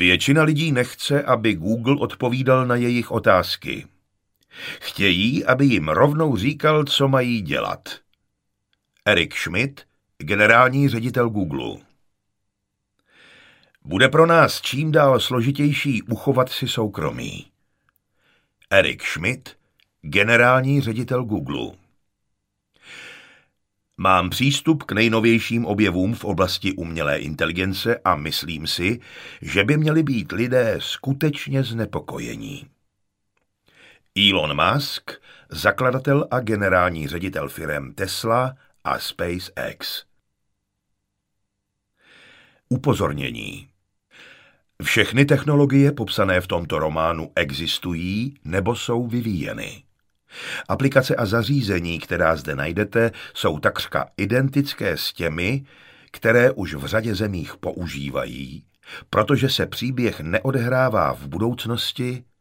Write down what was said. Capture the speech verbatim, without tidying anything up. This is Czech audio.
Většina lidí nechce, aby Google odpovídal na jejich otázky. Chtějí, aby jim rovnou říkal, co mají dělat. Eric Schmidt, generální ředitel Google. Bude pro nás čím dál složitější uchovat si soukromí. Eric Schmidt, generální ředitel Google. Mám přístup k nejnovějším objevům v oblasti umělé inteligence a myslím si, že by měli být lidé skutečně znepokojení. Elon Musk, zakladatel a generální ředitel firem Tesla a SpaceX. Upozornění. Všechny technologie popsané v tomto románu existují nebo jsou vyvíjeny. Aplikace a zařízení, která zde najdete, jsou takřka identické s těmi, které už v řadě zemích používají, protože se příběh neodehrává v budoucnosti,